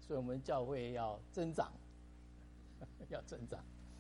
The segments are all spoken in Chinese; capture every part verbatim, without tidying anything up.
所以我们教会要增长，要增长。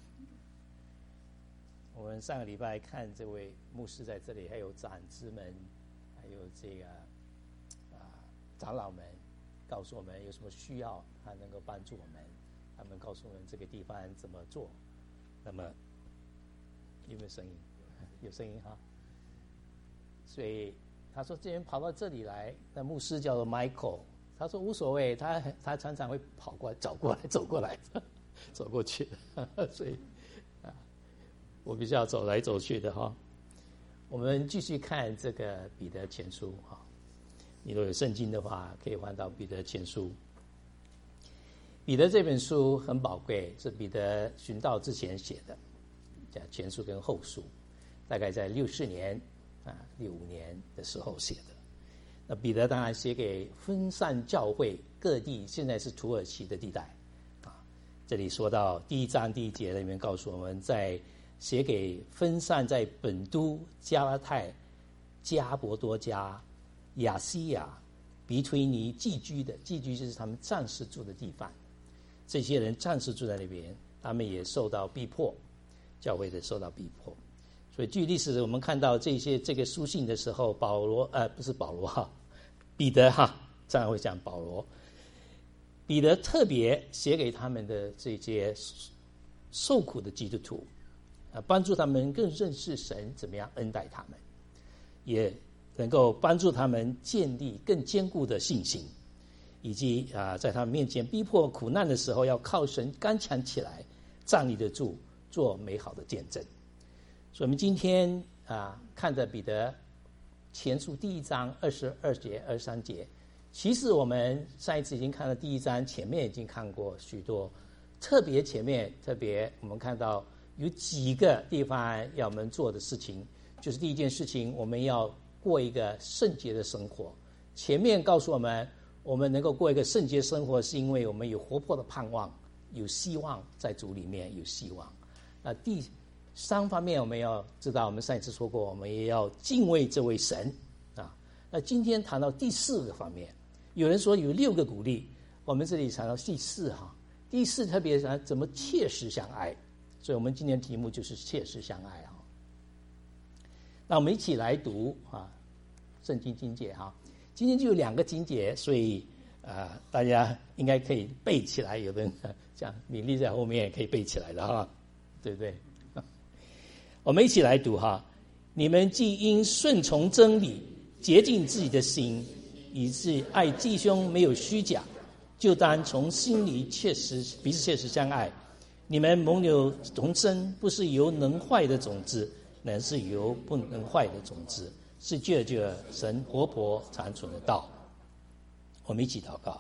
我们上个礼拜看这位牧师在这里，还有长子们，还有这个啊长老们，告诉我们有什么需要，他能够帮助我们。他们告诉我们这个地方怎么做。那么有没有声音？有声音哈。所以他说之前跑到这里来，那牧师叫做 Michael， 他说无所谓，他他常常会跑过来、走过来、走过来、走过去的，所以啊，我比较走来走去的哈。我们继续看这个彼得前书哈，你如果有圣经的话，可以翻到彼得前书。彼得这本书很宝贵，是彼得殉道之前写的，叫前书跟后书，大概在六四年啊六五年的时候写的。那彼得当然写给分散教会各地，现在是土耳其的地带啊。这里说到第一章第一节里面告诉我们，在写给分散在本都、加拉太、加伯多加、亚西亚、比推尼寄居的，寄居就是他们暂时住的地方。这些人暂时住在那边，他们也受到逼迫，教会的受到逼迫。所以据历史我们看到这些这个书信的时候，保罗呃不是保罗哈，彼得哈，常常会讲保罗。彼得特别写给他们的这些受苦的基督徒，啊，帮助他们更认识神怎么样恩待他们，也能够帮助他们建立更坚固的信心。以及啊，在他们面前逼迫苦难的时候，要靠神刚强起来，站立得住，做美好的见证。所以我们今天啊，看着彼得前书第一章二十二节、二十三节，其实我们上一次已经看了第一章，前面已经看过许多，特别前面特别我们看到有几个地方要我们做的事情，就是第一件事情，我们要过一个圣洁的生活。前面告诉我们，我们能够过一个圣洁生活，是因为我们有活泼的盼望，有希望，在主里面有希望。那第三方面，我们要知道，我们上一次说过，我们也要敬畏这位神啊。那今天谈到第四个方面，有人说有六个鼓励，我们这里谈到第四哈。第四特别谈怎么切实相爱，所以我们今天题目就是切实相爱啊。那我们一起来读啊，圣经经节哈。今天就有两个经节，所以呃，大家应该可以背起来。有的人像米粒在后面也可以背起来的哈，对不对？我们一起来读哈。你们既因顺从真理，洁净自己的心，以致爱弟兄没有虚假，就当从心里切实彼此切实相爱。你们蒙有重生，不是由能坏的种子，乃是由不能坏的种子。是借着神活泼长存的道。我们一起祷告。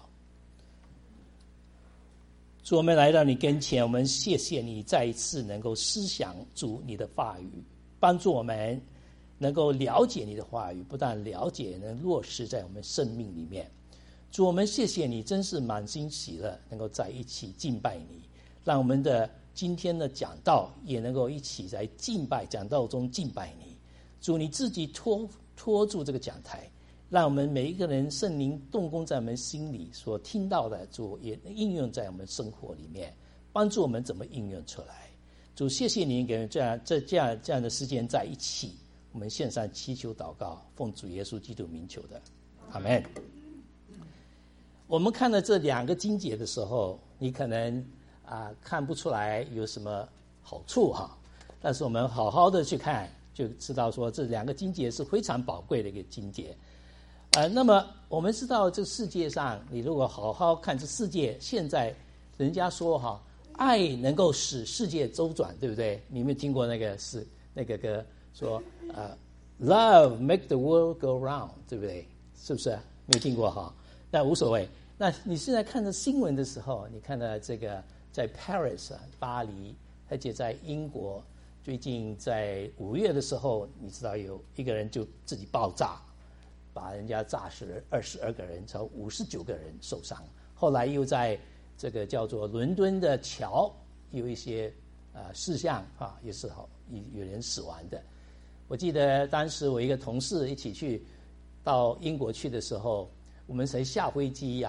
主，我们来到你跟前，我们谢谢你再一次能够思想主你的话语，帮助我们能够了解你的话语，不但了解，能落实在我们生命里面。主，我们谢谢你，真是满心喜乐，能够在一起敬拜你，让我们的今天的讲道也能够一起在敬拜讲道中敬拜你。主，你自己托托住这个讲台，让我们每一个人圣灵动工在我们心里所听到的，主也应用在我们生活里面，帮助我们怎么应用出来。主，谢谢你给这样这这样这样的时间在一起，我们献上祈求祷告，奉主耶稣基督名求的，阿们。我们看了这两个经节的时候，你可能啊、呃、看不出来有什么好处哈，但是我们好好的去看，就知道说这两个经节是非常宝贵的一个经节。呃，那么我们知道这世界上，你如果好好看这世界，现在人家说哈，爱能够使世界周转，对不对？你有没有听过那个是那个歌说呃 ，Love make the world go round， 对不对？是不是？没有听过哈？那无所谓。那你现在看着新闻的时候，你看到这个在 Paris 巴黎，而且在英国。最近在五月的时候，你知道有一个人就自己爆炸，把人家炸死了二十二个人，超五十九个人受伤。后来又在这个叫做伦敦的桥有一些呃事项啊，也是好有人死亡的。我记得当时我一个同事一起去到英国去的时候，我们才下飞机呀、啊，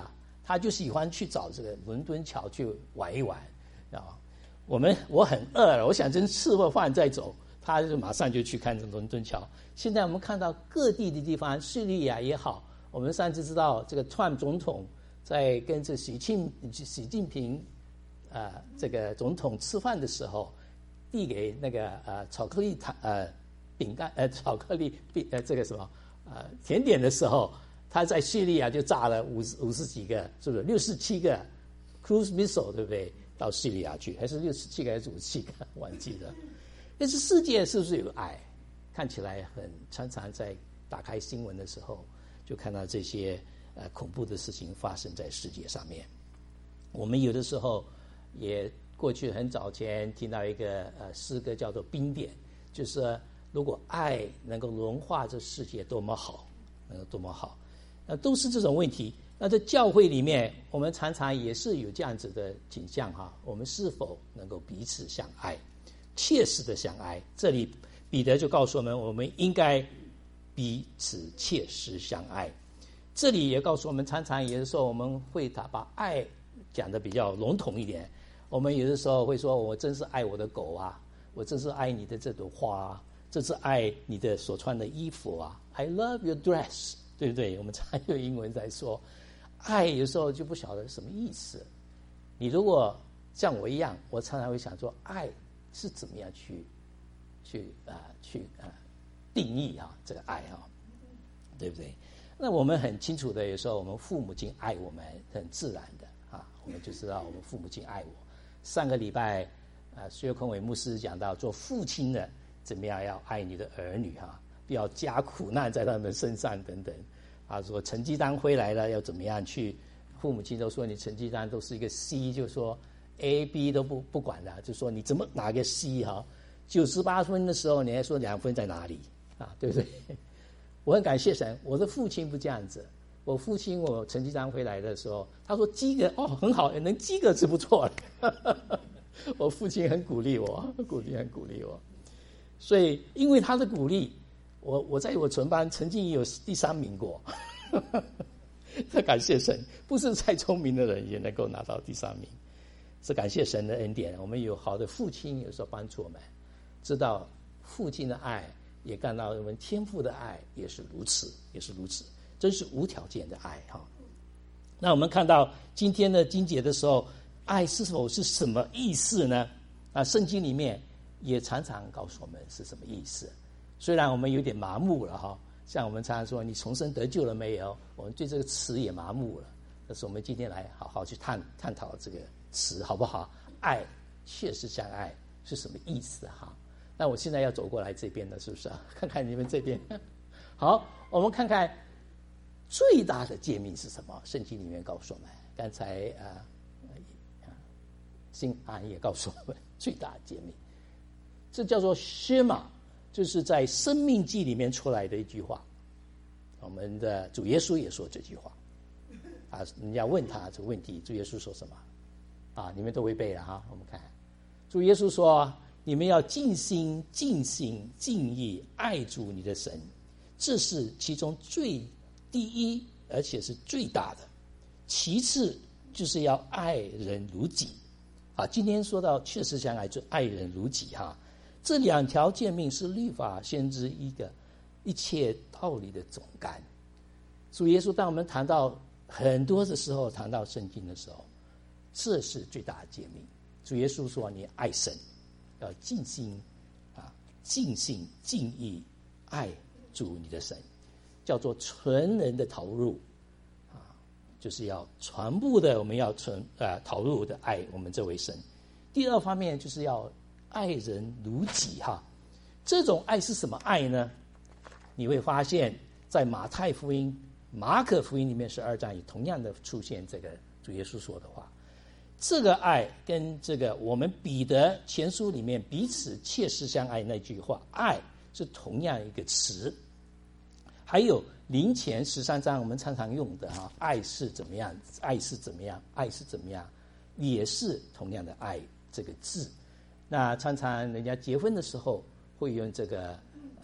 他就喜欢去找这个伦敦桥去玩一玩啊。我们我很饿了，我想真吃过饭再走，他就马上就去看这伦敦桥。现在我们看到各地的地方，叙利亚也好，我们上次知道这个川总统在跟这习近习近平啊、呃、这个总统吃饭的时候，递给那个呃巧克力糖呃饼干呃巧克力饼呃这个什么呃甜点的时候，他在叙利亚就炸了五十五十几个，是不是六十七个 cruise missile 对不对？到叙利亚去，还是六十七个还是五十七个？忘记了。但是世界是不是有爱？看起来很常常在打开新闻的时候，就看到这些呃恐怖的事情发生在世界上面。我们有的时候也过去很早前听到一个呃诗歌叫做《冰点》，就是说如果爱能够融化这世界，多么好，能够多么好。那都是这种问题。那在教会里面，我们常常也是有这样子的倾向哈，我们是否能够彼此相爱，切实的相爱？这里彼得就告诉我们，我们应该彼此切实相爱。这里也告诉我们，常常有的时候我们会把爱讲得比较笼统一点。我们有的时候会说，我真是爱我的狗啊，我真是爱你的这朵花啊，这是爱你的所穿的衣服啊 ，I love your dress， 对不对？我们常用英文在说。爱有时候就不晓得什么意思。你如果像我一样，我常常会想说，爱是怎么样去去啊、呃、去啊、呃、定义啊这个爱啊，对不对？那我们很清楚的，有时候我们父母亲爱我们，很自然的啊，我们就知道我们父母亲爱我。上个礼拜啊，薛坤伟牧师讲到，做父亲的怎么样要爱你的儿女哈、啊，不要加苦难在他们身上等等。啊，说成绩单回来了要怎么样去？父母亲都说你成绩单都是一个 C， 就说 A、B 都不不管了，就说你怎么拿个 C 哈？九十八分的时候你还说两分在哪里啊？对不对？我很感谢神，我的父亲不这样子。我父亲我成绩单回来的时候，他说及格哦很好，能及格是不错了。我父亲很鼓励我，鼓励很鼓励我，所以因为他的鼓励。我我在我全班曾经也有第三名过，这感谢神，不是再聪明的人也能够拿到第三名，是感谢神的恩典。我们有好的父亲，有时候帮助我们，知道父亲的爱，也看到我们天父的爱也是如此，也是如此，真是无条件的爱哈。那我们看到今天的经节的时候，爱是否是什么意思呢？啊，圣经里面也常常告诉我们是什么意思。虽然我们有点麻木了哈，像我们常常说你重生得救了没有，我们对这个词也麻木了。但是我们今天来好好去探探讨这个词好不好？爱，确实相爱是什么意思哈？那我现在要走过来这边了，是不是啊？看看你们这边。好，我们看看最大的诫命是什么？圣经里面告诉我们，刚才啊啊，新安也告诉我们最大的诫命，这叫做薛玛。就是在《生命记》里面出来的一句话，我们的主耶稣也说这句话啊。人家问他这个问题，主耶稣说什么啊？你们都会背了哈。我们看，主耶稣说：“你们要尽心、尽性、尽意爱主你的神，这是其中最第一，而且是最大的。其次就是要爱人如己啊。今天说到确实相爱，就爱人如己哈。”这两条诫命是律法先知一个一切道理的总纲。主耶稣当我们谈到很多的时候，谈到圣经的时候，这是最大的诫命。主耶稣说：“你爱神，要尽心啊，尽性尽意爱主你的神，叫做纯人的投入啊，就是要全部的我们要纯啊投入的爱我们这位神。第二方面就是要。”爱人如己哈，这种爱是什么爱呢？你会发现在马太福音、马可福音里面十二章也同样的出现这个主耶稣说的话。这个爱跟这个我们彼得前书里面彼此切实相爱那句话，爱是同样一个词。还有林前十三章我们常常用的哈，爱是怎么样，爱是怎么样，爱是怎么样，也是同样的爱这个字。那常常人家结婚的时候会用这个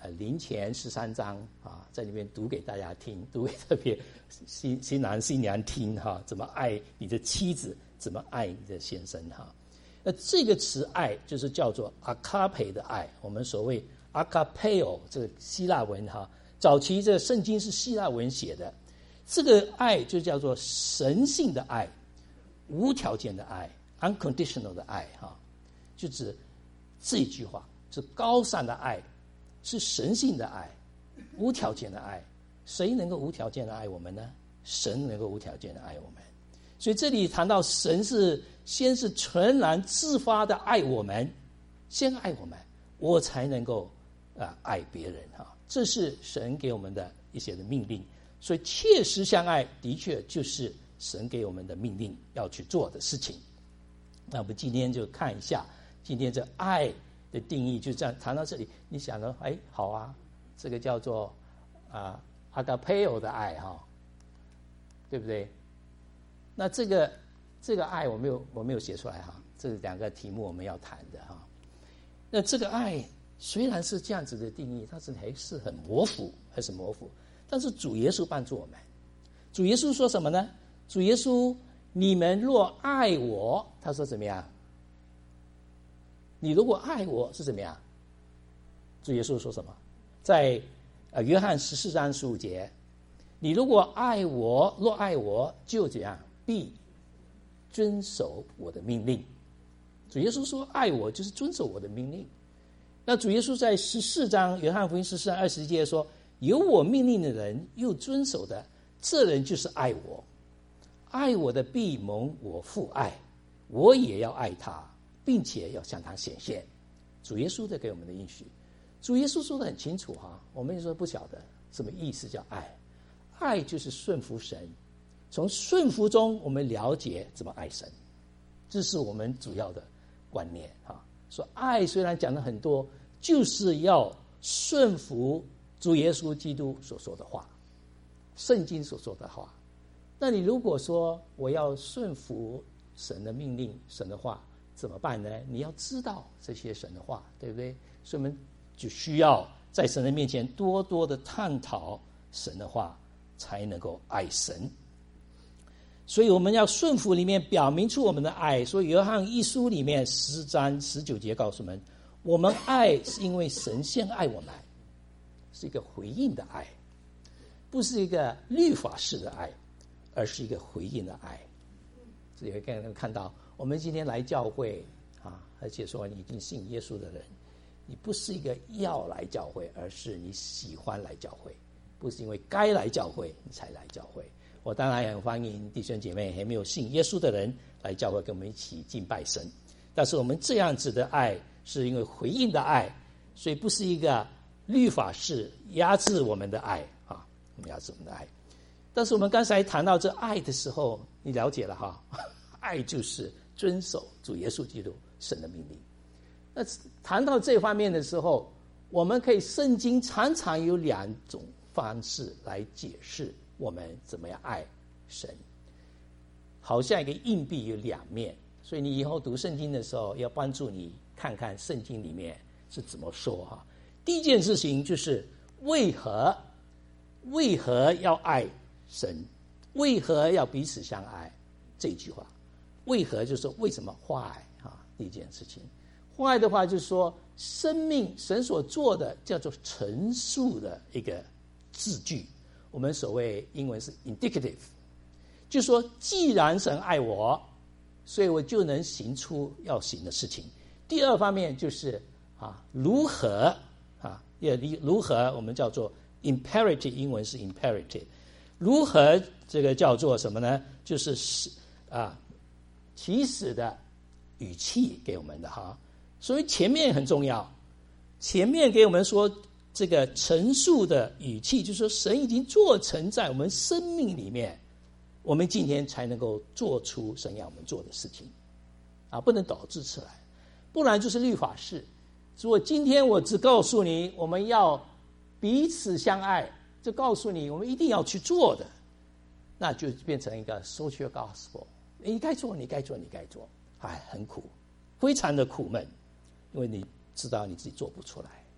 呃林前十三章啊，在里面读给大家听，读给特别新新郎新娘听哈、啊，怎么爱你的妻子，怎么爱你的先生哈、啊。那这个词爱就是叫做 agape 的爱，我们所谓 agapeo 这个希腊文哈、啊，早期这个圣经是希腊文写的，这个爱就叫做神性的爱，无条件的爱 unconditional 的爱哈、啊，就指这句话是高尚的爱，是神性的爱，无条件的爱。谁能够无条件的爱我们呢？神能够无条件的爱我们。所以这里谈到神是先是全然自发的爱我们，先爱我们，我才能够啊、呃、爱别人哈、啊。这是神给我们的一些的命令。所以切实相爱的确就是神给我们的命令要去做的事情。那我们今天就看一下今天这爱的定义，就这样谈到这里，你想了，哎，好啊，这个叫做啊 agapeo 的爱哈、哦，对不对？那这个这个爱我没有我没有写出来哈，这两个题目我们要谈的哈。那这个爱虽然是这样子的定义，但是还是很模糊，还是模糊。但是主耶稣帮助我们，主耶稣说什么呢？主耶稣，你们若爱我，他说怎么样？你如果爱我是怎么样？主耶稣说什么？在呃约翰十四章十五节，你如果爱我，若爱我，就怎样？必遵守我的命令。主耶稣说爱我就是遵守我的命令。那主耶稣在十四章约翰福音十四章二十节说，有我命令的人又遵守的，这人就是爱我。爱我的必蒙我父爱，我也要爱他，并且要向他显现。主耶稣在给我们的应许，主耶稣说得很清楚哈，我们有时候不晓得什么意思叫爱。爱就是顺服神，从顺服中我们了解怎么爱神，这是我们主要的观念哈。说爱虽然讲了很多，就是要顺服主耶稣基督所说的话，圣经所说的话。那你如果说我要顺服神的命令，神的话怎么办呢？你要知道这些神的话，对不对？所以我们就需要在神的面前多多的探讨神的话，才能够爱神。所以我们要顺服里面表明出我们的爱。所以约翰一书里面十章十九节告诉我们，我们爱是因为神先爱我们，是一个回应的爱，不是一个律法式的爱，而是一个回应的爱。这里会刚刚看到，我们今天来教会啊，而且说你已经信耶稣的人，你不是一个要来教会，而是你喜欢来教会，不是因为该来教会你才来教会。我当然很欢迎弟兄姐妹还没有信耶稣的人来教会跟我们一起敬拜神，但是我们这样子的爱是因为回应的爱，所以不是一个律法式压制我们的爱啊，我们压制我们的爱。但是我们刚才谈到这爱的时候，你了解了哈，爱就是遵守主耶稣基督神的命令。那谈到这方面的时候，我们可以圣经常常有两种方式来解释我们怎么样爱神，好像一个硬币有两面，所以你以后读圣经的时候要帮助你看看圣经里面是怎么说哈。第一件事情就是为何为何要爱神，为何要彼此相爱，这句话为何就是为什么花爱啊？第一件事情，花爱的话就是说生命神所做的叫做陈述的一个字句，我们所谓英文是 indicative， 就是说既然神爱我，所以我就能行出要行的事情。第二方面就是啊如何啊也如何我们叫做 imperative， 英文是 imperative， 如何这个叫做什么呢？就是啊起始的语气给我们的哈，所以前面很重要，前面给我们说这个陈述的语气，就是说神已经做成在我们生命里面，我们今天才能够做出神要我们做的事情啊，不能导致出来，不然就是律法式。如果今天我只告诉你我们要彼此相爱，就告诉你我们一定要去做的，那就变成一个 social gospel， 你该做你该做你该做，哎，很苦，非常的苦闷，因为你知道你自己做不出来。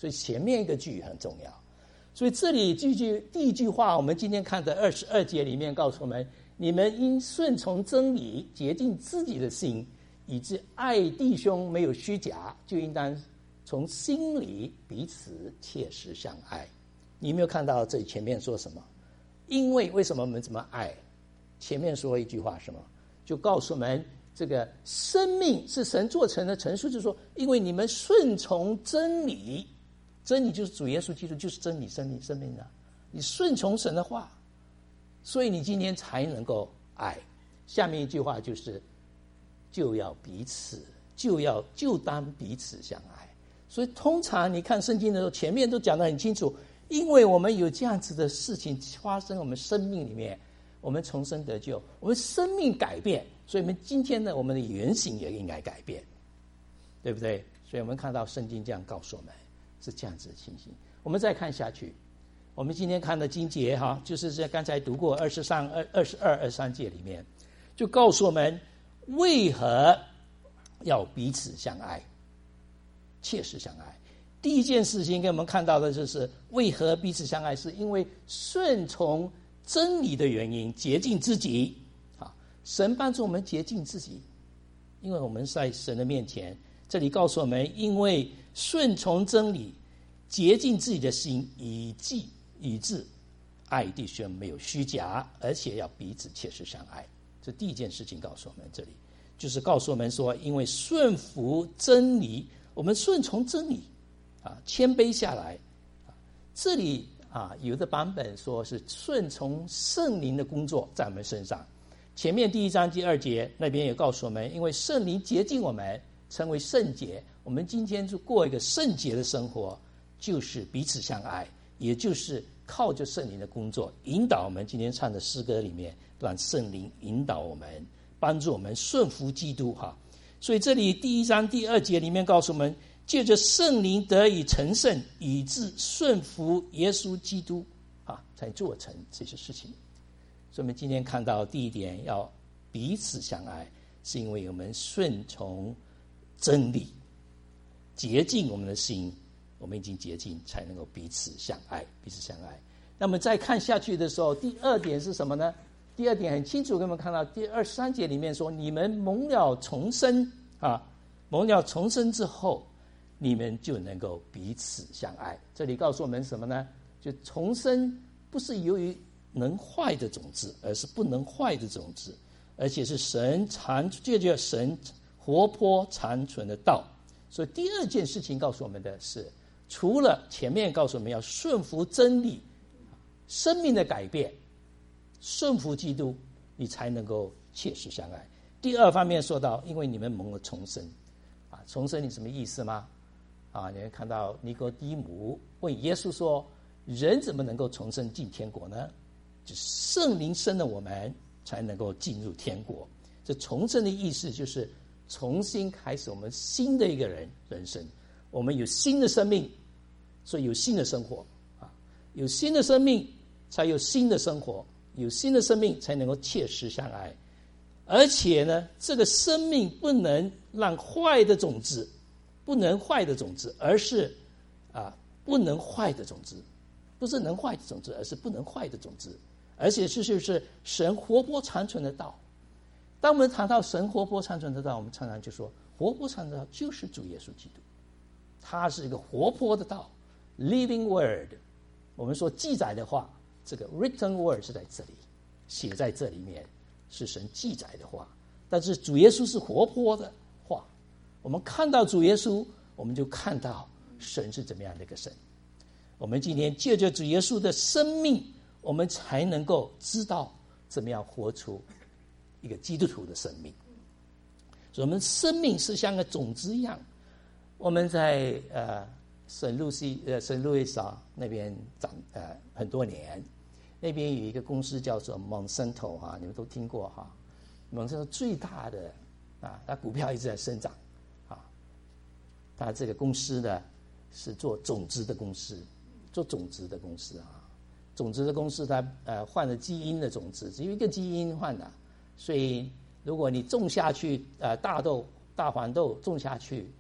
所以前面一个句很重要。所以这里句句第一句话，我们今天看的二十二节里面告诉我们：你们应顺从真理，洁净自己的心，以致爱弟兄没有虚假，就应当从心里彼此切实相爱。你有没有看到这里前面说什么？因为为什么我们怎么爱？前面说一句话什么？就告诉我们这个生命是神做成的陈述，就是说，因为你们顺从真理，真理就是主耶稣基督，就是真理，生命，生命啊！你顺从神的话，所以你今天才能够爱。下面一句话就是，就要彼此，就要就当彼此相爱。所以通常你看圣经的时候，前面都讲得很清楚，因为我们有这样子的事情发生，我们生命里面，我们重生得救，我们生命改变，所以我们今天呢，我们的原型也应该改变，对不对？所以我们看到圣经这样告诉我们是这样子的情形。我们再看下去，我们今天看的经节哈，就是在刚才读过二十三、二二十二、二三节里面，就告诉我们为何要彼此相爱，切实相爱。第一件事情给我们看到的就是为何彼此相爱，是因为顺从真理的原因，洁净自己。啊，神帮助我们洁净自己，因为我们在神的面前，这里告诉我们，因为顺从真理，洁净自己的心，以致以致爱弟兄没有虚假，而且要彼此切实相爱。这第一件事情告诉我们，这里就是告诉我们说，因为顺服真理，我们顺从真理啊，谦卑下来。啊、这里啊，有的版本说是顺从圣灵的工作在我们身上。前面第一章第二节那边也告诉我们，因为圣灵洁净我们，成为圣洁。我们今天就过一个圣洁的生活，就是彼此相爱，也就是靠着圣灵的工作引导我们。今天唱的诗歌里面，让圣灵引导我们，帮助我们顺服基督哈。所以这里第一章第二节里面告诉我们，借着圣灵得以成圣，以致顺服耶稣基督啊，才做成这些事情。所以我们今天看到第一点，要彼此相爱，是因为我们顺从真理，洁净我们的心，我们已经洁净，才能够彼此相爱，彼此相爱。那么再看下去的时候，第二点是什么呢？第二点很清楚，给我们看到第二十三节里面说，你们蒙了重生啊，蒙了重生之后，你们就能够彼此相爱。这里告诉我们什么呢？就重生不是由于能坏的种子，而是不能坏的种子，而且是神常借着神活泼长存的道。所以第二件事情告诉我们的是，除了前面告诉我们要顺服真理，生命的改变，顺服基督，你才能够切实相爱。第二方面说到，因为你们蒙了重生啊，重生你什么意思吗？啊，你会看到尼哥底母问耶稣说，人怎么能够重生进天国呢？就是圣灵生了我们，才能够进入天国。这重生的意思就是重新开始我们新的一个人人生，我们有新的生命，所以有新的生活啊，有新的生命才有新的生活，有新的生命才能够切实相爱。而且呢，这个生命不能让坏的种子，不能坏的种子，而是啊不能坏的种子，不是能坏的种子，而是不能坏的种子，而且是就是神活泼长存的道。当我们谈到神活泼长存的道，我们常常就说，活泼长存的道就是主耶稣基督，他是一个活泼的道 ，living word。我们说记载的话，这个 written word 是在这里，写在这里面，是神记载的话。但是主耶稣是活泼的话，我们看到主耶稣，我们就看到神是怎么样的一个神。我们今天借着主耶稣的生命，我们才能够知道怎么样活出一个基督徒的生命。所以我们生命是像个种子一样。我们在呃圣路西呃圣路易莎那边长呃很多年，那边有一个公司叫做 Monsanto 哈，你们都听过哈。Monsanto 最大的啊，它股票一直在生长啊。它这个公司呢是做种子的公司，做种子的公司啊。种子的公司它呃换了基因的种子，只有一个基因换的。所以如果你种下去呃大豆大黄豆种下去，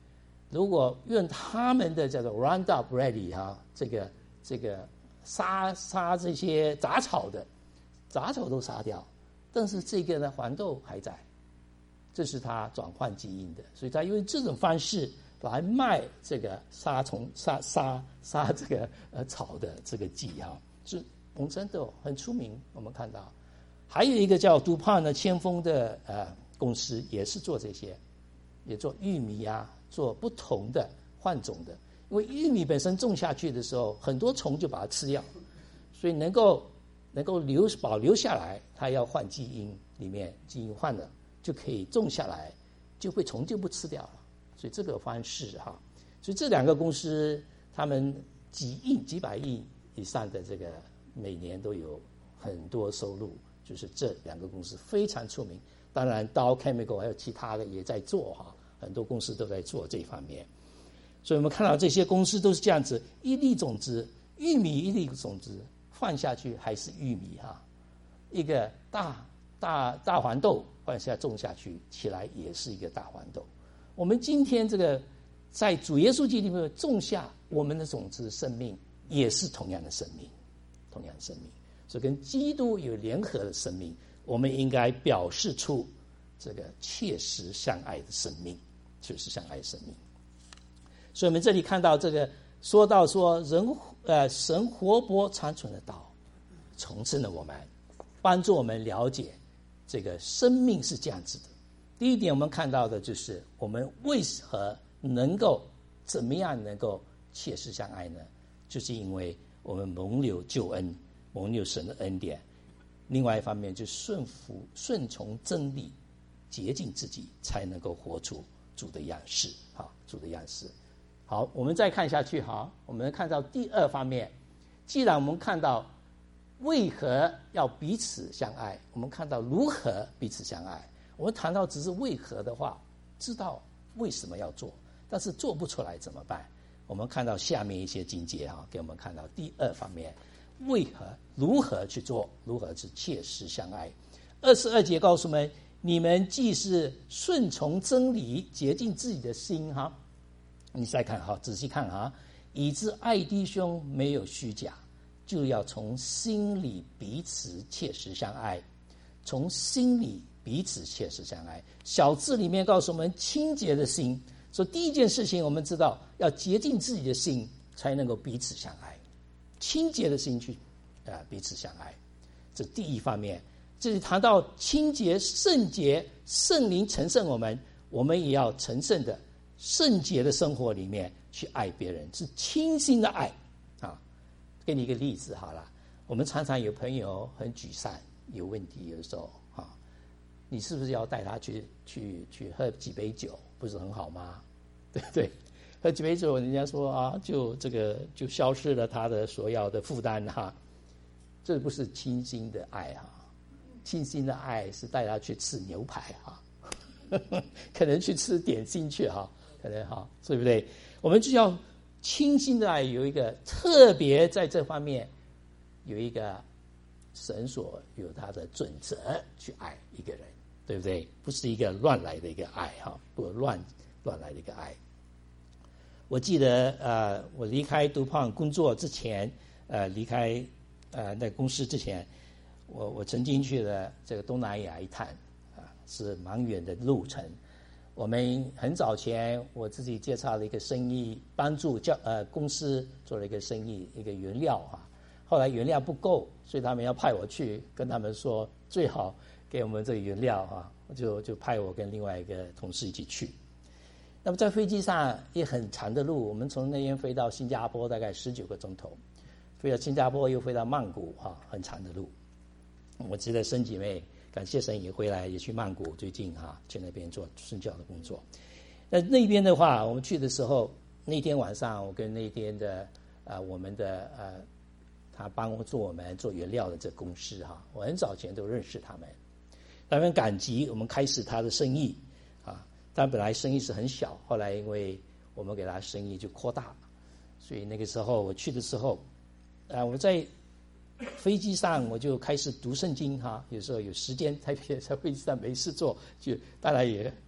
如果用他们的叫做 Roundup Ready 哈、啊，这个这个杀杀这些杂草的，杂草都杀掉，但是这个呢黄豆还在，这是它转换基因的，所以它用这种方式来卖这个杀虫杀杀杀这个呃草的这个剂哈、啊，是蒙森豆很出名，我们看到。还有一个叫杜胖的先锋的呃公司，也是做这些，也做玉米啊，做不同的换种的。因为玉米本身种下去的时候，很多虫就把它吃掉，所以能够能够留保留下来，它要换基因，里面基因换了就可以种下来，就会虫就不吃掉了。所以这个方式哈，所以这两个公司，他们几亿、几百亿以上的这个每年都有很多收入。就是这两个公司非常出名，当然 Dow Chemical 还有其他的也在做哈，很多公司都在做这方面。所以我们看到这些公司都是这样子，一粒种子，玉米一粒种子放下去还是玉米哈，一个大大大黄豆放下种下去起来也是一个大黄豆。我们今天这个在主耶稣基督里面种下我们的种子，生命也是同样的生命，同样的生命。所以跟基督有联合的生命，我们应该表示出这个切实相爱的生命，切实相爱的生命。所以我们这里看到这个说到说人呃神活泼长存的道，重生了我们，帮助我们了解这个生命是这样子的。第一点，我们看到的就是我们为何能够怎么样能够切实相爱呢？就是因为我们蒙留救恩。蒙有神的恩典，另外一方面就顺服、顺从真理，洁净自己，才能够活出主的样式。好，主的样式。好，我们再看下去。好，我们看到第二方面，既然我们看到为何要彼此相爱，我们看到如何彼此相爱。我们谈到只是为何的话，知道为什么要做，但是做不出来怎么办？我们看到下面一些经节哈，给我们看到第二方面。为何如何去做，如何去切实相爱。二十二节告诉我们，你们既是顺从真理，洁净自己的心哈。你再看哈，仔细看哈，以致爱弟兄没有虚假，就要从心里彼此切实相爱，从心里彼此切实相爱。小字里面告诉我们清洁的心，所以第一件事情我们知道要洁净自己的心，才能够彼此相爱。清洁的心去啊、呃、彼此相爱，这第一方面。这里谈到清洁、圣洁，圣灵成圣我们，我们也要成圣的圣洁的生活里面去爱别人，是清心的爱啊。给你一个例子好了，我们常常有朋友很沮丧，有问题，有的时候啊，你是不是要带他去去去喝几杯酒，不是很好吗？对不对？喝几杯酒，人家说啊，就这个就消失了他的所要的负担哈，这不是清心的爱哈，清心的爱是带他去吃牛排哈，可能去吃点心去哈，可能哈，对不对？我们就要清心的爱有一个特别在这方面有一个神所有他的准则去爱一个人，对不对？不是一个乱来的一个爱哈，不乱乱来的一个爱。我记得呃，我离开杜胖工作之前，呃，离开呃那公司之前，我我曾经去了这个东南亚一趟，啊，是蛮远的路程。我们很早前我自己介绍了一个生意，帮助教呃公司做了一个生意，一个原料啊。后来原料不够，所以他们要派我去跟他们说，最好给我们这个原料啊，就就派我跟另外一个同事一起去。那么在飞机上也很长的路，我们从那边飞到新加坡大概十九个钟头，飞到新加坡又飞到曼谷哈，很长的路。我记得生姐妹感谢神也回来，也去曼谷，最近哈去那边做宣教的工作。那那边的话，我们去的时候，那天晚上我跟那边的呃我们的呃他帮我做我们做原料的这公司哈，我很早前都认识他们，他们感激我们开始他的生意啊。但本来生意是很小，后来因为我们给他生意就扩大，所以那个时候我去的时候，啊，我在飞机上我就开始读圣经哈，有时候有时间在在飞机上没事做，就当然也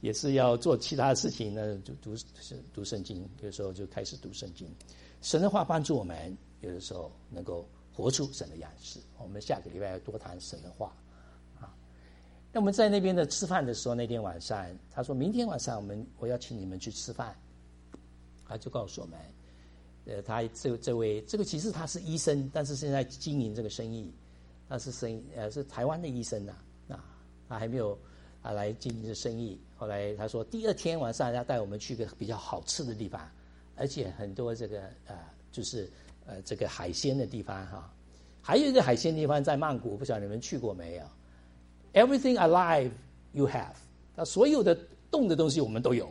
也是要做其他事情呢，就读读圣经，有时候就开始读圣经。神的话帮助我们，有的时候能够活出神的样式。我们下个礼拜要多谈神的话啊。那我们在那边的吃饭的时候，那天晚上他说明天晚上我们我要请你们去吃饭，他就告诉我们，呃，他这这位这个其实他是医生，但是现在经营这个生意，他是生呃是台湾的医生呐、啊，啊，他还没有啊来经营这生意。后来他说第二天晚上要带我们去一个比较好吃的地方，而且很多这个呃就是呃这个海鲜的地方哈。还有一个海鲜地方在曼谷，不晓得你们去过没有 ？Everything alive you have， 那所有的动的东西我们都有。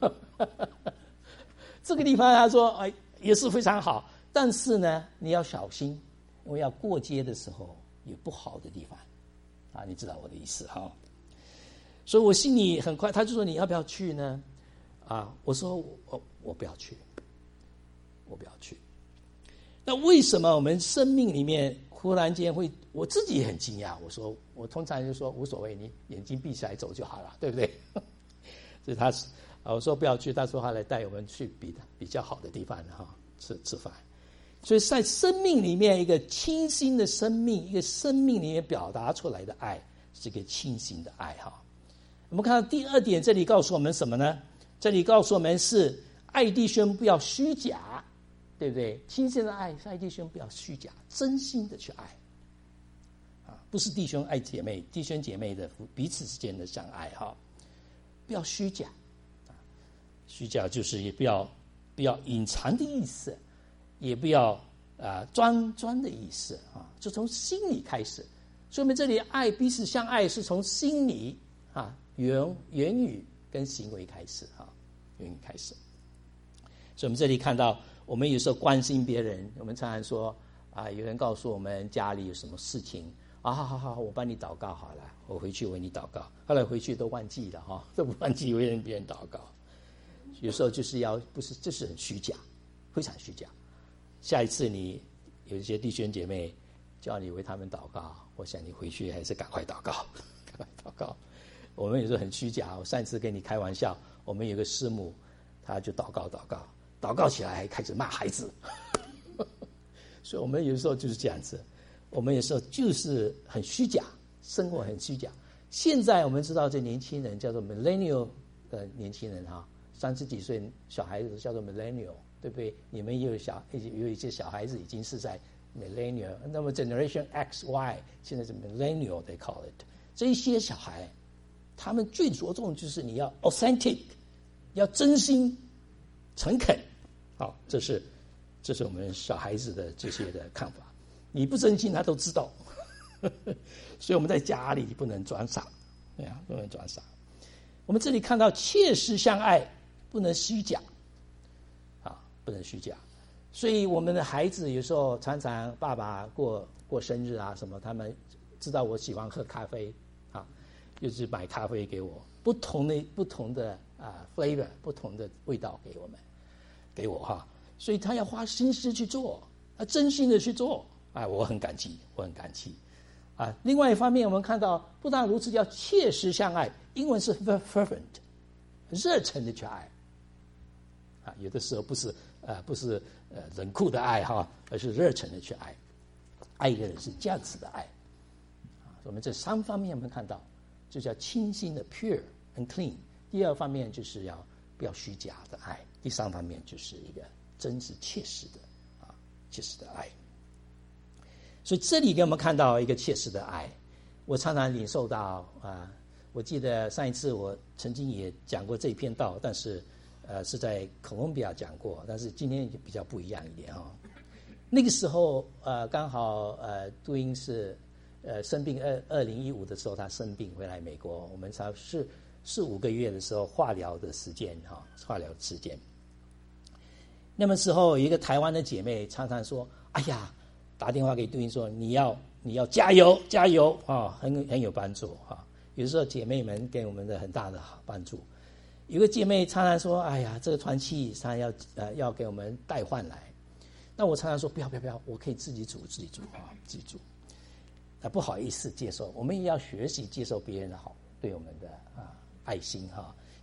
这个地方他说哎也是非常好，但是呢你要小心，因为要过街的时候有不好的地方啊，你知道我的意思哈。所以我心里很快，他就说你要不要去呢？啊，我说我我不要去，我不要去。那为什么我们生命里面忽然间会？我自己也很惊讶。我说我通常就说无所谓，你眼睛闭起来走就好了，对不对？所以他啊，我说不要去，他说他来带我们去比比较好的地方哈，吃吃饭。所以在生命里面，一个清新的生命，一个生命里面表达出来的爱，是一个清新的爱哈。我们看到第二点，这里告诉我们什么呢？这里告诉我们是爱弟兄不要虚假，对不对？清新的爱是爱弟兄不要虚假，真心的去爱啊，不是弟兄爱姐妹，弟兄姐妹的彼此之间的相爱哈，不要虚假啊，虚假就是也不要不要隐藏的意思，也不要啊装装的意思啊，就从心里开始。所以我们这里爱彼此相爱是从心里啊。言言语跟行为开始啊，言语开始。所以我们这里看到，我们有时候关心别人，我们常常说啊，有人告诉我们家里有什么事情啊，好好好，我帮你祷告好了，我回去为你祷告。后来回去都忘记了哈，都不忘记为人别人祷告。有时候就是要不是，这是很虚假，非常虚假。下一次你有一些弟兄姐妹叫你为他们祷告，我想你回去还是赶快祷告，赶快祷告。我们有时候很虚假，我上次跟你开玩笑，我们有个师母，她就祷告祷告，祷告起来还开始骂孩子，所以我们有时候就是这样子，我们有时候就是很虚假，生活很虚假。现在我们知道这年轻人叫做 millennial 的年轻人哈，三十几岁小孩子叫做 millennial， 对不对？你们也有小有一些小孩子已经是在 millennial， 那么 generation X、Y 现在是 millennial they call it， 这一些小孩。他们最着重就是你要 authentic， 要真心、诚恳，好，这是这是我们小孩子的这些的看法。你不真心，他都知道。所以我们在家里不能装傻，对啊，不能装傻。我们这里看到切实相爱，不能虚假，啊，不能虚假。所以我们的孩子有时候常常爸爸过过生日啊什么，他们知道我喜欢喝咖啡。就是买咖啡给我，不同的不同的啊、uh, flavor， 不同的味道给我们，给我哈，所以他要花心思去做，啊，真心的去做，啊，我很感激，我很感激，啊，另外一方面我们看到，不但如此，要切实相爱，英文是 fervent， 热忱的去爱，啊，有的时候不是呃不是呃冷酷的爱哈，而是热忱的去爱，爱一个人是这样子的爱，啊，我们这三方面我们看到。就叫清新的 pure and clean。第二方面就是要不要虚假的爱，第三方面就是一个真实切实的啊切实的爱。所以这里给我们看到一个切实的爱。我常常领受到啊，我记得上一次我曾经也讲过这篇道，但是呃是在哥伦比亚讲过，但是今天比较不一样一点哈、哦。那个时候呃刚好呃杜英是。呃，生病二二零一五的时候，他生病回来美国，我们才是四五个月的时候化疗的时间哈，化疗时间。那么时候有一个台湾的姐妹常常说：“哎呀，打电话给杜英说你要你要加油加油啊，很很有帮助哈。”有时候姐妹们给我们的很大的帮助。有个姐妹常常说：“哎呀，这个团契她要呃要给我们代换来。”那我常常说：“不要不要不要，我可以自己煮自己煮啊，自己煮。”啊，不好意思接受，我们也要学习接受别人的好，对我们的啊爱心哈，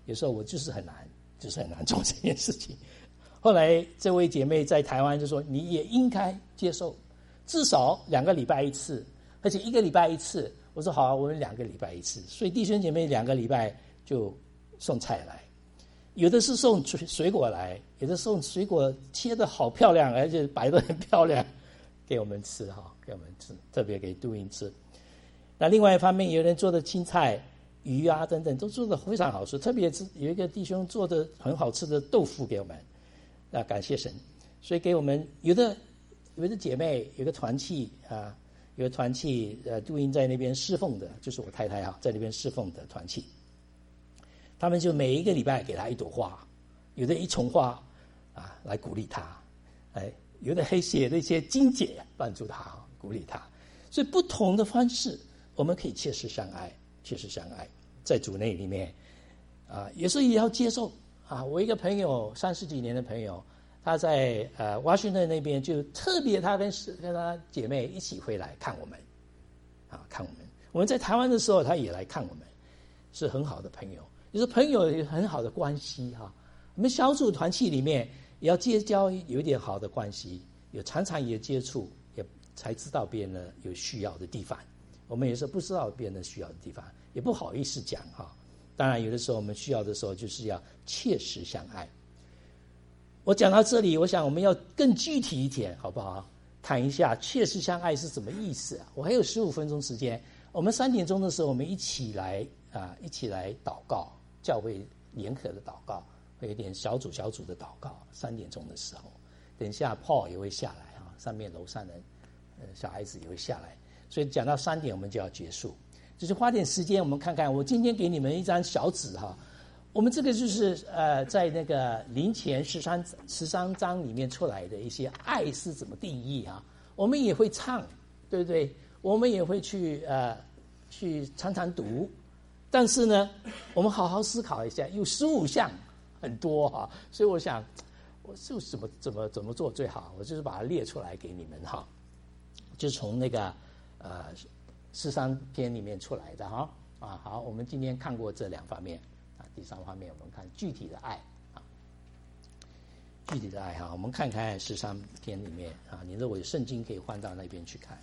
有时候我就是很难，就是很难做这件事情。后来这位姐妹在台湾就说，你也应该接受，至少两个礼拜一次，而且一个礼拜一次。我说好啊，我们两个礼拜一次。所以弟兄姐妹两个礼拜就送菜来，有的是送水果来，有的送水果切得好漂亮，而且摆得很漂亮给我们吃哈，给我们吃，特别给杜英吃。那另外一方面，有人做的青菜、鱼啊等等都做得非常好吃，特别是有一个弟兄做的很好吃的豆腐给我们，那感谢神。所以给我们有的有的姐妹有个团契啊，有个团契呃，杜英在那边侍奉的，就是我太太啊，在那边侍奉的团契，他们就每一个礼拜给她一朵花，有的一丛花啊来鼓励她，哎，有的还写的一些经节帮助她，鼓励她。所以不同的方式，我们可以切实相爱，切实相爱，在主内里面啊，有时候也要接受啊。我一个朋友，三十几年的朋友，他在呃华盛顿那边，就特别他跟跟他姐妹一起回来看我们，啊，看我们。我们在台湾的时候，他也来看我们，是很好的朋友，就是朋友有很好的关系哈。我们小组团契里面也要结交有一点好的关系，有常常也接触，也才知道别人有需要的地方。我们也是不知道别人需要的地方，也不好意思讲哈。当然，有的时候我们需要的时候，就是要切实相爱。我讲到这里，我想我们要更具体一点，好不好？谈一下切实相爱是什么意思啊？我还有十五分钟时间，我们三点钟的时候，我们一起来啊，一起来祷告，教会联合的祷告，会有点小组小组的祷告。三点钟的时候，等一下 Paul 也会下来啊，上面楼上的呃小孩子也会下来。所以讲到三点我们就要结束，就是花点时间我们看看，我今天给你们一张小纸哈，我们这个就是呃在那个林前十三十三章里面出来的一些爱是怎么定义啊，我们也会唱，对不对？我们也会去呃去常常读，但是呢，我们好好思考一下，有十五项很多哈，所以我想我就怎么怎么怎么做最好，我就是把它列出来给你们哈，就从那个。呃，十三篇里面出来的哈啊，好，我们今天看过这两方面啊，第三方面我们看具体的爱啊，具体的爱哈，我们看看十三篇里面啊，你如果有圣经可以换到那边去看。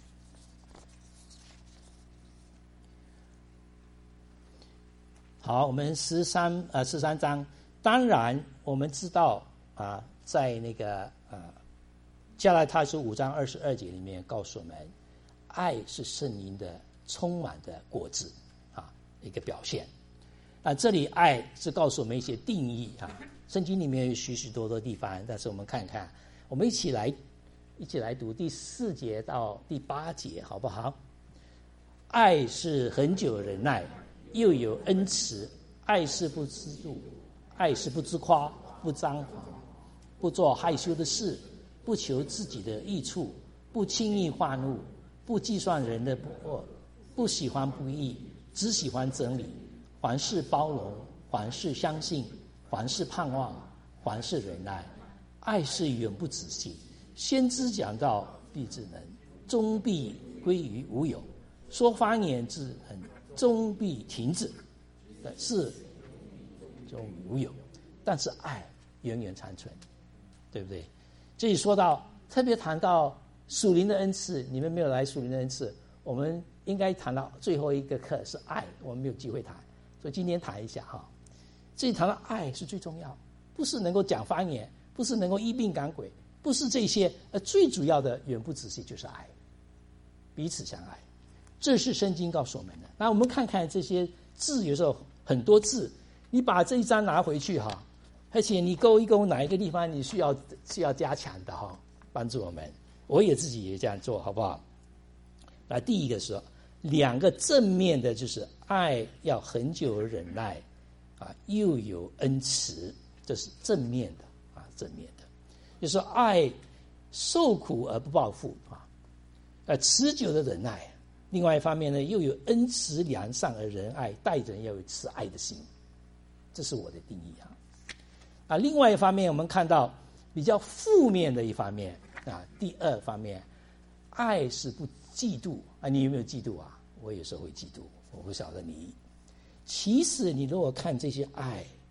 好，我们十三呃十三章，当然我们知道啊，在那个呃加拉太书五章二十二节里面告诉我们。爱是圣灵的充满的果子啊，一个表现。那这里爱是告诉我们一些定义啊，圣经里面有许许多多地方，但是我们看看，我们一起来一起来读第四节到第八节，好不好？爱是恒久忍耐，又有恩慈；爱是不知足，爱是不自夸，不张狂，不做害羞的事，不求自己的益处，不轻易发怒。不计算人的不恶，不喜欢不义，只喜欢真理。凡事包容，凡事相信，凡事盼望，凡事忍耐。爱是永不止息。先知讲到必自能，终必归于无有。说方言之人，终必停止。是终无有，但是爱永远长存，对不对？这里说到，特别谈到。属灵的恩赐，你们没有来属灵的恩赐，我们应该谈到最后一个课是爱，我们没有机会谈，所以今天谈一下哈。这里谈到爱是最重要，不是能够讲方言，不是能够医病赶鬼，不是这些，呃，最主要的远不止息就是爱，彼此相爱，这是圣经告诉我们的。那我们看看这些字，有时候很多字，你把这一章拿回去哈，而且你勾一勾哪一个地方你需要需要加强的哈，帮助我们。我也自己也这样做，好不好？那第一个是两个正面的，就是爱要恒久忍耐啊，又有恩慈，这是正面的啊，正面的，就是说爱受苦而不报复啊，呃，持久的忍耐。另外一方面呢，又有恩慈良善而仁爱，待人要有慈爱的心，这是我的定义啊。啊，另外一方面，我们看到比较负面的一方面。啊，第二方面，爱是不嫉妒啊！你有没有嫉妒啊？我有时候会嫉妒，我不晓得你。其实你如果看这些爱，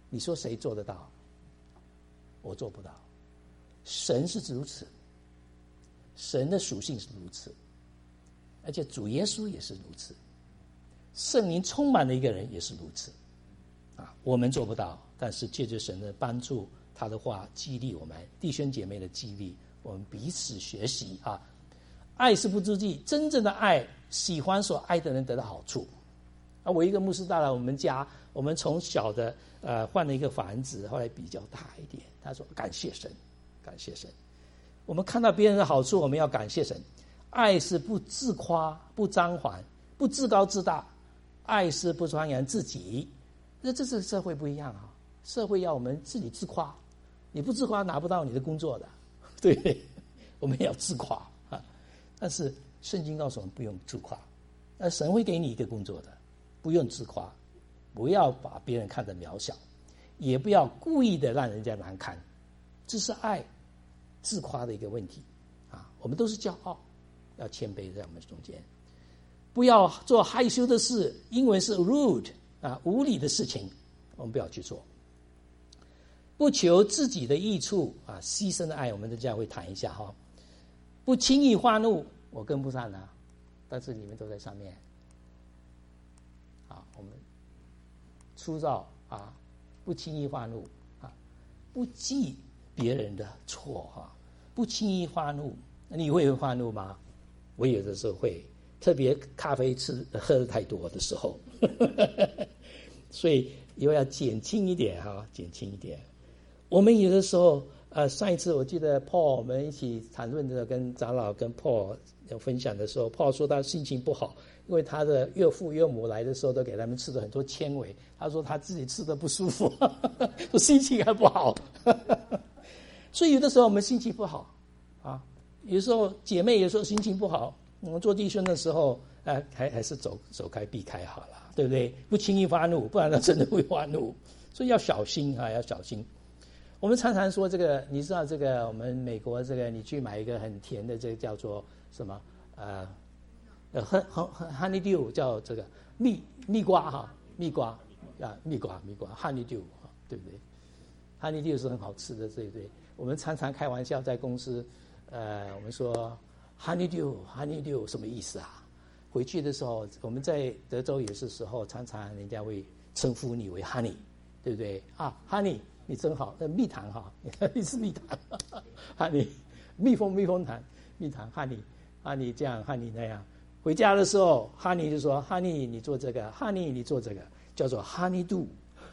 你说谁做得到？我做不到。神是如此，神的属性是如此，而且主耶稣也是如此，圣灵充满了一个人也是如此啊。我们做不到，但是借着神的帮助，他的话激励我们，弟兄姐妹的激励，我们彼此学习啊。爱是不足忌，真正的爱，喜欢所爱的人得到好处。啊，我一个牧师到了我们家，我们从小的呃换了一个房子，后来比较大一点。他说感谢神，感谢神。我们看到别人的好处，我们要感谢神。爱是不自夸，不张狂，不自高自大。爱是不传扬自己。那这是社会不一样啊，社会要我们自己自夸，你不自夸拿不到你的工作的，对不对？我们要自夸啊。但是圣经告诉我们不用自夸，那神会给你一个工作的，不用自夸，不要把别人看得渺小，也不要故意的让人家难堪，这是爱自夸的一个问题啊。我们都是骄傲，要谦卑在我们中间，不要做害羞的事，英文是 rude 啊，无理的事情我们不要去做。不求自己的益处啊，牺牲的爱，我们等一下会谈一下哈。不轻易发怒，我跟不上啊，但是你们都在上面。啊，我们粗糙啊，不轻易发怒啊，不记别人的错哈、啊，不轻易发怒。你会发怒吗？我有的时候会，特别咖啡吃喝的太多的时候，所以又要减轻一点哈、啊，减轻一点。我们有的时候，呃，上一次我记得 Paul 我们一起谈论的，跟长老跟 Paul 有分享的时候 ，Paul 说他心情不好，因为他的岳父岳母来的时候都给他们吃了很多纤维，他说他自己吃的不舒服，我心情还不好，所以有的时候我们心情不好啊，有时候姐妹有时候心情不好，我们做弟兄的时候，呃，还还是走走开避开好了，对不对？不轻易发怒，不然他真的会发怒，所以要小心啊，要小心。我们常常说这个，你知道这个我们美国这个，你去买一个很甜的，这个叫做什么？呃，呃，honeydew 叫这个蜜蜜瓜哈，蜜瓜啊，蜜瓜蜜瓜 honeydew 哈，对不对 ？honeydew 是很好吃的，对不对？我们常常开玩笑在公司，呃，我们说 honeydew honeydew 什么意思啊？回去的时候，我们在德州有些时候常常人家会称呼你为 honey， 对不对？啊 ，honey。你真好，那蜜糖哈，你是蜜糖，哈尼，蜜蜂蜜蜂糖，蜜糖哈尼，哈尼这样哈尼那样。回家的时候，哈尼就说：“哈尼，你做这个，哈尼你做这个，叫做 honey do，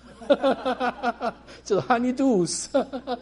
就是 honey do's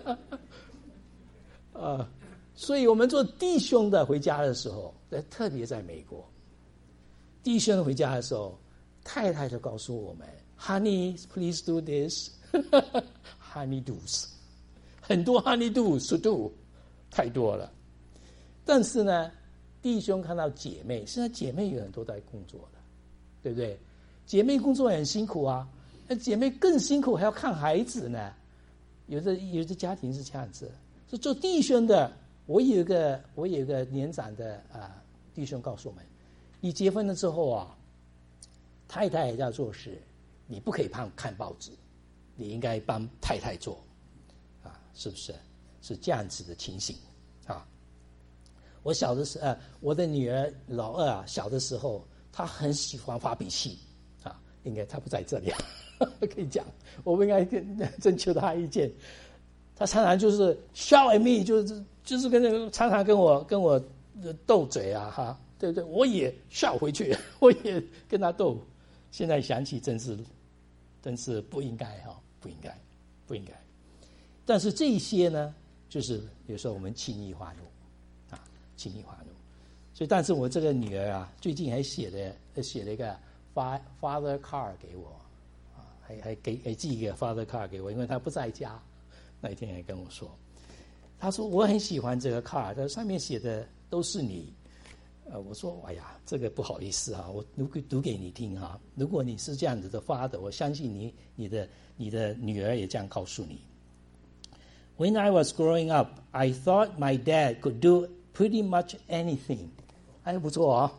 啊。所以我们做弟兄的回家的时候，特别在美国，弟兄回家的时候，太太就告诉我们 ：“Honey, please do this。”Honey do's， 很多 honey do's to do， 太多了。但是呢，弟兄看到姐妹，现在姐妹有很多在工作的，对不对？姐妹工作很辛苦啊，那姐妹更辛苦，还要看孩子呢。有的有的家庭是这样子，是做弟兄的。我有一个我有一个年长的啊、呃、弟兄告诉我们，你结婚了之后啊，太太要做事，你不可以帮看报纸。你应该帮太太做，啊，是不是？是这样子的情形啊。我小的时候，呃，我的女儿老二啊，小的时候，她很喜欢发脾气啊。应该她不在这里啊，可以讲，我们应该跟征求她意见。她常常就是 shout at me， 就是就是跟常常跟我跟我斗嘴啊，哈，对不对？我也 shout 回去，我也跟她斗。现在想起真是，真是不应该哈。不应该，不应该。但是这些呢，就是有时候我们轻易发怒，啊，轻易发怒。所以，但是我这个女儿啊，最近还写了写了一个 father card 给我，啊，还还给还寄一个 father card 给我，因为她不在家。那一天还跟我说，她说我很喜欢这个 card， 上面写的都是你。呃，我说，哎呀，这个不好意思啊，我读给读给你听哈、啊。如果你是这样子的father，我相信你，你的你的女儿也这样告诉你。When I was growing up, I thought my dad could do pretty much anything。哎，不错啊、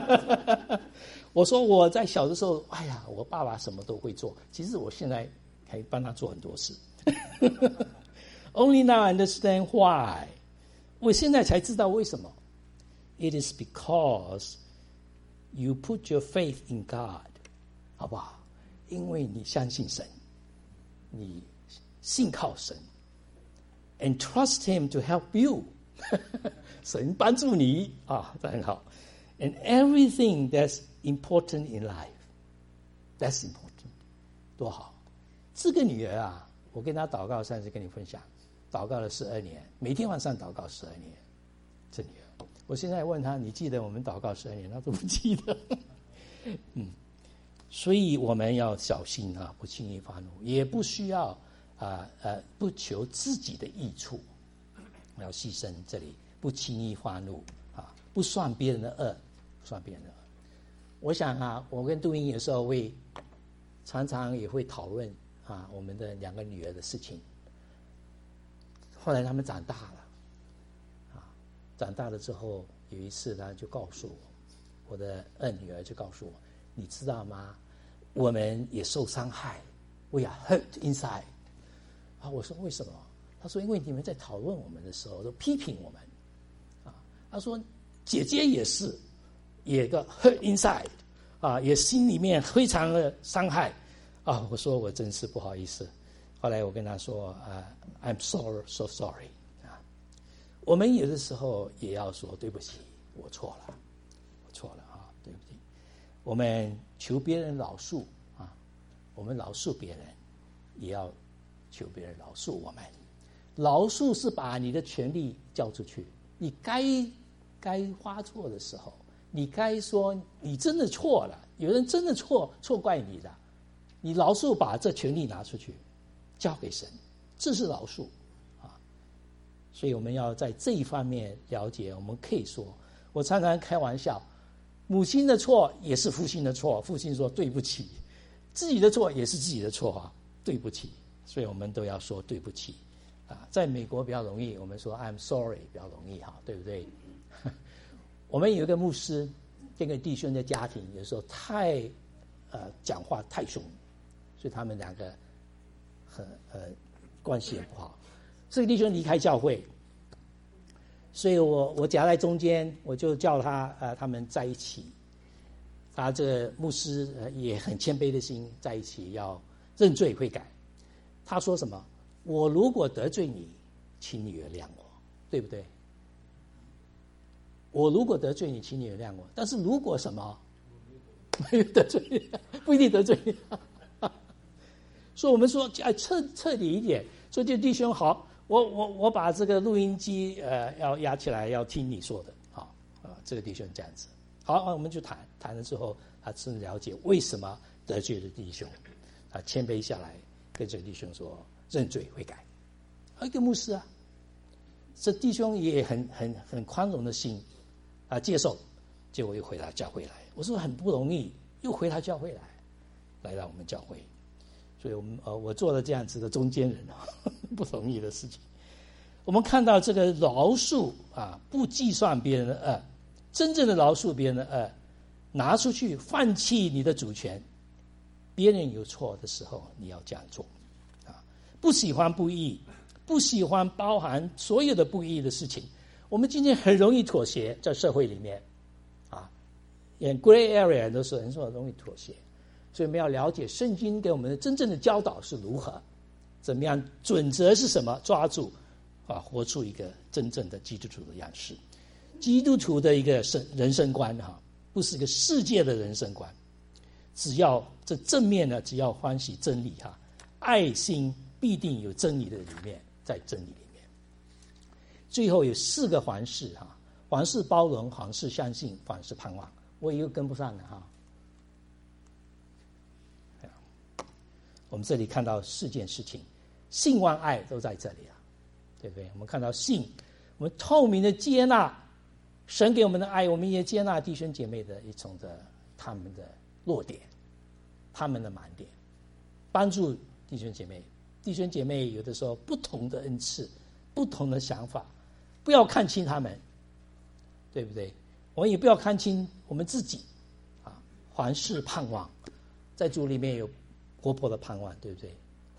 哦。我说我在小的时候，哎呀，我爸爸什么都会做。其实我现在可以帮他做很多事。Only now I understand why. 我现在才知道为什么。It is because you put your faith in God. 好不好？因为你相信神，你信靠神 ，and trust Him to help you. 神帮助你啊，这很好。And everything that's important in life, that's important. 多好！这个女儿啊，我跟她祷告，上次跟你分享，祷告了十二年，每天晚上祷告十二年。这女儿，我现在问她，你记得我们祷告十二年？她都不记得。嗯。所以我们要小心啊，不轻易发怒，也不需要啊呃不求自己的益处，要牺牲这里，不轻易发怒啊，不算别人的恶，不算别人的恶。我想啊，我跟杜英有时候会常常也会讨论啊我们的两个女儿的事情。后来他们长大了，啊，长大了之后有一次她就告诉我，我的二女儿就告诉我，你知道吗？我们也受伤害 ，We are hurt inside。啊，我说为什么？他说因为你们在讨论我们的时候都批评我们，啊，他说姐姐也是，也个 hurt inside， 啊，也心里面非常的伤害，啊，我说我真是不好意思。后来我跟他说啊 ，I'm sorry, so sorry。啊，我们有的时候也要说对不起，我错了，我错了啊，对不起。我们求别人饶恕啊，我们饶恕别人，也要求别人饶恕我们。饶恕是把你的权利交出去，你该该发错的时候，你该说你真的错了，有人真的错错怪你的，你饶恕把这权利拿出去，交给神，这是饶恕啊。所以我们要在这一方面了解，我们可以说，我常常开玩笑。母亲的错也是父亲的错，父亲说对不起，自己的错也是自己的错啊，对不起，所以我们都要说对不起啊。在美国比较容易，我们说 I'm sorry 比较容易哈，对不对？我们有一个牧师，这个弟兄的家庭有时候太呃讲话太凶，所以他们两个很呃关系也不好。这个弟兄离开教会。所以我我夹在中间，我就叫他呃他们在一起，他这个牧师呃也很谦卑的心在一起要认罪悔改。他说什么？我如果得罪你，请你原谅我，对不对？我如果得罪你，请你原谅我。但是如果什么没有得罪你，不一定得罪你。所以我们说哎彻彻底一点，说这弟兄好。我我我把这个录音机呃要压起来，要听你说的，好啊，这个弟兄这样子，好，我们就谈谈了之后，他真了解为什么得罪了弟兄，啊，谦卑下来跟这个弟兄说认罪悔改，一个牧师啊，这弟兄也很很很宽容的心啊接受，结果又回到教会来，我说很不容易，又回到教会来，来到我们教会。所以我们呃，我做了这样子的中间人啊，不容易的事情。我们看到这个饶恕啊，不计算别人的恶，真正的饶恕别人的恶，拿出去放弃你的主权。别人有错的时候，你要这样做啊！不喜欢不义，不喜欢包含所有的不义的事情。我们今天很容易妥协，在社会里面啊，连 gray area 都是很容易妥协。所以我们要了解圣经给我们的真正的教导是如何，怎么样，准则是什么，抓住啊，活出一个真正的基督徒的样式。基督徒的一个人生观哈，不是一个世界的人生观。只要这正面呢，只要欢喜真理哈，爱心必定有真理的里面，在真理里面。最后有四个环视哈，环视包容，环视相信，环视盼望。我又跟不上了哈。我们这里看到四件事情，信望爱都在这里啊，对不对？我们看到信，我们透明的接纳神给我们的爱，我们也接纳弟兄姐妹的一种的他们的弱点，他们的盲点，帮助弟兄姐妹。弟兄姐妹有的时候不同的恩赐，不同的想法，不要看轻他们，对不对？我们也不要看轻我们自己啊。凡事盼望，在主里面有活泼的盼望，对不对？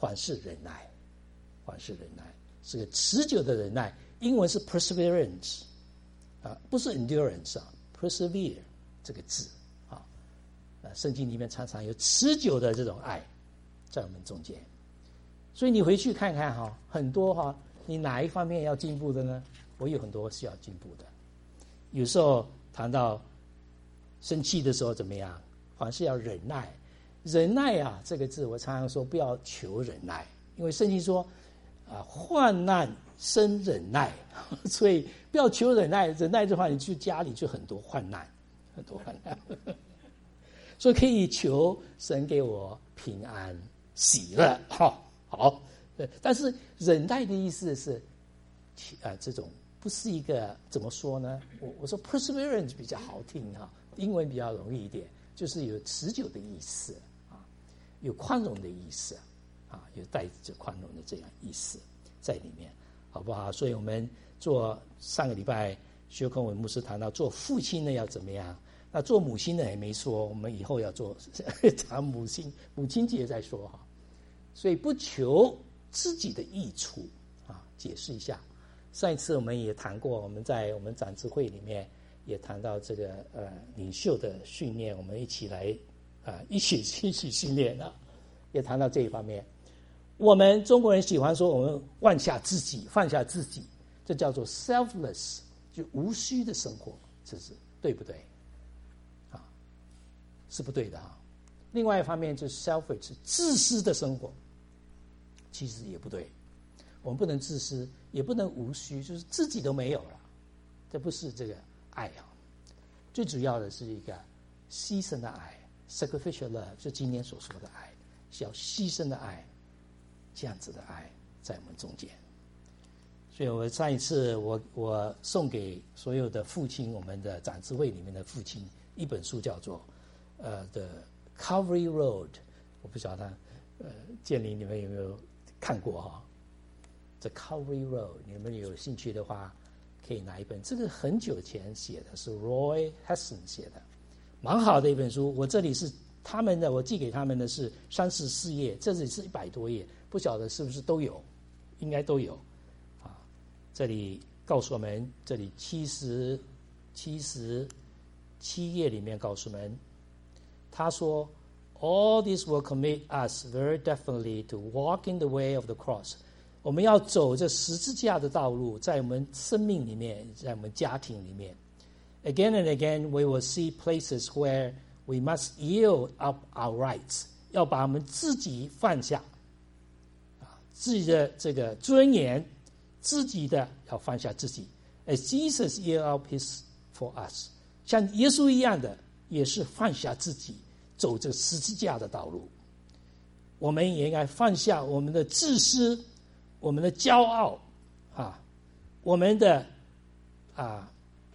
凡事忍耐，凡事忍耐是个持久的忍耐，英文是 perseverance 啊，不是 endurance 啊 ，persevere 这个字啊，啊，圣经里面常常有持久的这种爱在我们中间，所以你回去看看哈，很多哈，你哪一方面要进步的呢？我有很多是要进步的，有时候谈到生气的时候怎么样？凡事要忍耐，忍耐啊这个字，我常常说不要求忍耐，因为圣经说啊，患难生忍耐，所以不要求忍耐。忍耐的话，你去家里就很多患难，很多患难，所以可以求神给我平安喜乐，哈，好。但是忍耐的意思是，啊，这种不是一个怎么说呢？我我说 perseverance 比较好听哈，英文比较容易一点，就是有持久的意思啊，有宽容的意思啊，有带着宽容的这样意思在里面，好不好？所以我们做上个礼拜薛坤文牧师谈到做父亲的要怎么样，那做母亲的也没说，我们以后要做谈母亲母亲节再说哈。所以不求自己的益处啊，解释一下。上一次我们也谈过，我们在我们长执会里面也谈到这个呃领袖的训练，我们一起来啊、呃、一起一起训练啊，也谈到这一方面。我们中国人喜欢说我们放下自己，放下自己，这叫做 selfless， 就无需的生活，这是对不对？啊，是不对的啊。另外一方面就是 selfish， 自私的生活，其实也不对。我们不能自私，也不能无需，就是自己都没有了，这不是这个爱啊。最主要的是一个牺牲的爱 ，sacrificial love， 就今天所说的爱，是要牺牲的爱，这样子的爱在我们中间。所以我上一次我我送给所有的父亲，我们的长执会里面的父亲一本书，叫做呃的 Calvary Road， 我不晓得呃建林你们有没有看过哈？ The Calvary Road， 你们有兴趣的话，可以拿一本。这个很久前写的，是 Roy Heston 写的，蛮好的一本书。我这里是他们的，我寄给他们的是三十四页，这里是一百多页，不晓得是不是都有，应该都有。啊，这里告诉我们，这里七十七十七页里面告诉我们，他说 ，All this will commit us very definitely to walk in the way of the cross。我们要走这十字架的道路，在我们生命里面，在我们家庭里面 ，again and again we will see places where we must yield up our rights， 要把我们自己放下，啊，自己的这个尊严，自己的要放下自己。As Jesus yield up his for us， 像耶稣一样的，也是放下自己，走这十字架的道路。我们也应该放下我们的自私。我们的骄傲啊，我们的啊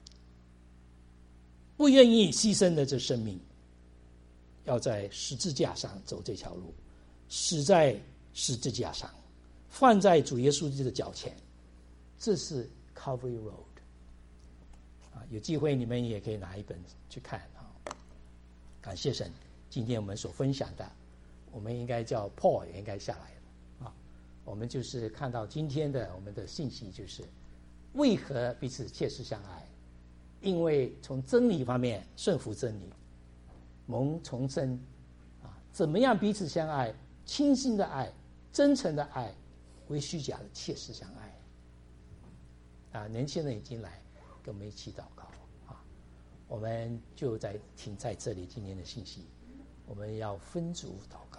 不愿意牺牲的这生命，要在十字架上走这条路，死在十字架上，放在主耶稣基督的脚前，这是 Calvary Road 啊。有机会你们也可以拿一本去看啊。感谢神，今天我们所分享的，我们应该叫 Paul 也应该下来。我们就是看到今天的我们的信息，就是为何彼此切实相爱，因为从真理方面顺服真理，蒙重生啊，怎么样彼此相爱，清新的爱，真诚的爱，为虚假的切实相爱啊。年轻人已经来跟我们一起祷告啊，我们就在停在这里今天的信息，我们要分组祷告。